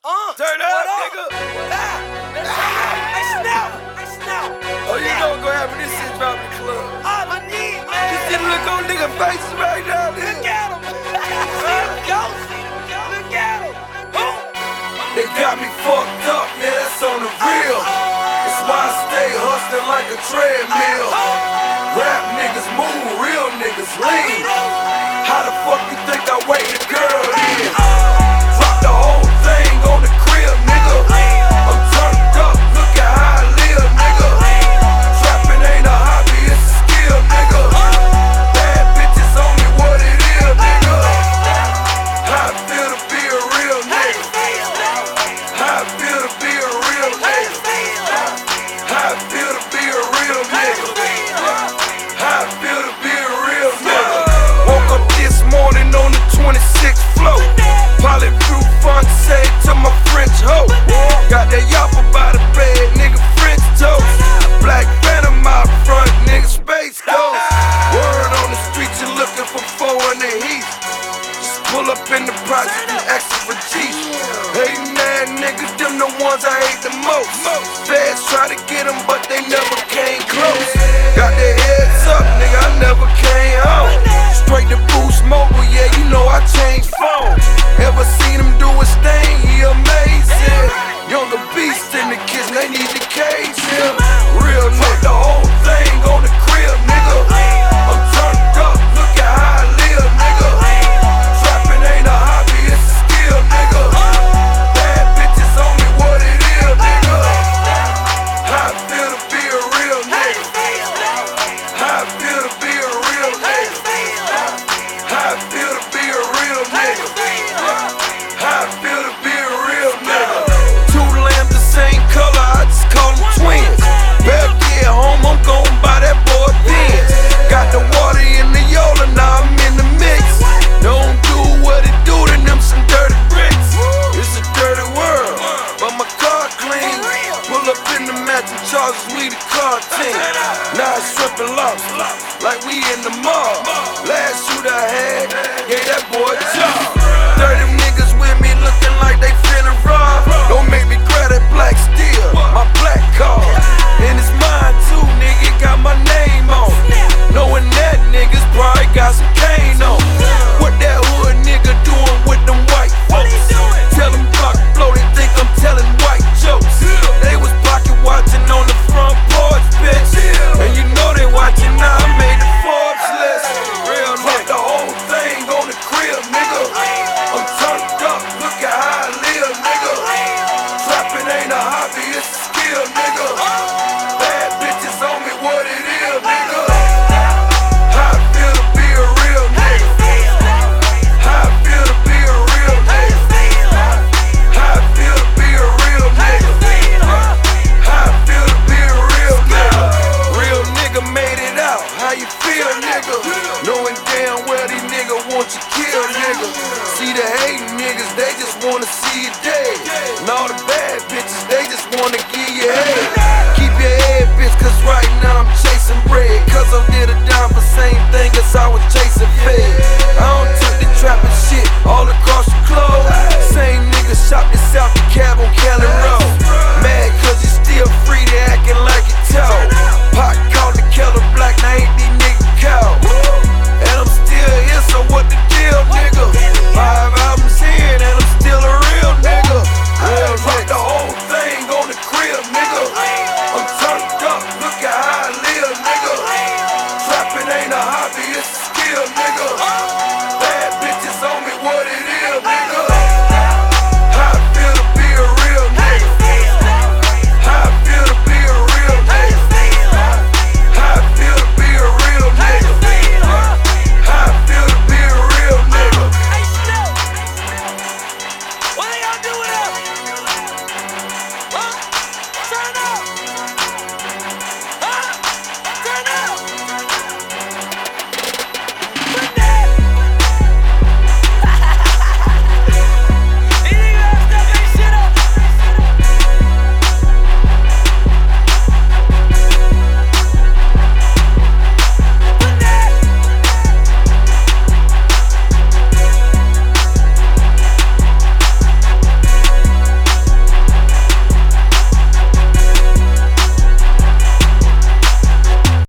Turn up, nigga. Oh, you know what's gonna happen? This shit drop in the club. You see the look on nigga faces right now, nigga. Look at him. Look at him. They got me fucked up, yeah, that's on the real. That's why I stay hustling like a treadmill. Rap niggas move, real niggas lean. How the fuck you think I wait the girl in? Drop the whole thing on the crib, nigga. I'm turned up, look at how I live, nigga. Trapping ain't a hobby, it's a skill, nigga. Bad bitches on me, what it is, nigga. How I feel to be a real nigga. How I feel to be a real nigga. How I feel to be a real nigga. How I feel to be a real nigga. Woke up this morning on the 26th floor. Poly fruit fun say to my French hoe. Got that yappa by the bed, nigga, French toast. Black Phantom out front, nigga, Space Ghost. Word on the street, you looking for 4 in the heat. Just pull up in the project and ask for G. Hating ass niggas, them the ones I hate the most. Feds try to get them, but they never came close. Got their heads up, nigga, I never came home. Straight to Boost Mobile, yeah, you know I changed phones. Ever seen him do his thing? He amazing. Younger beast in the kitchen, they need to cage him. Real nigga, the whole thing on the crib, nigga. I'm turned up, look at how I live, nigga. Trapping ain't a hobby, it's a skill, nigga. Bad bitches on me, what it is, nigga. How I feel to be a real nigga. How I feel to be a real nigga. How I feel to be a real nigga. How I feel to be a real nigga. Two lambs the same color, I just call them twins. Better get home, I'm gon' buy that boy Benz. Got the water in the Yola, now I'm in the mix. Don't do what it do to them some dirty bricks. It's a dirty world, but my car clean. Pull up in the matching charges, we the car team. Now it's stripping lost, like we in the mall. Last shoot I had, gave that boy a job. 30 niggas with me looking like they finna rob. Don't make me grab that black steel, my black car. And it's mine too, nigga, it got my name on. Knowing that niggas probably got some cane on. What that hood nigga doing with them white folks? Tell them block blow, they think I'm telling white jokes. They was pocket watching on the front porch, bitch. And you know they watching now, I made the Forbes list. Real nigga, the whole thing on the crib, nigga. I'm turned up, look at how I live, nigga. Trapping ain't a hobby, it's a skill, nigga. Bad bitches on me, what it is, nigga. How I feel to be a real nigga. How I feel to be a real nigga. How I feel to be a real nigga. How I feel to be a real nigga. Real nigga made it out, how you feel, nigga? Knowing damn well these niggas want you killed, nigga. See the hating niggas, they just wanna see you dead. And all the bad bitches, they just wanna give you head. Keep your head, bitch, cause right now I'm chasing bread. Cause I did a dime for same thing as I was chasing fed. I don't took the trapping shit all across the globe. Same nigga shot this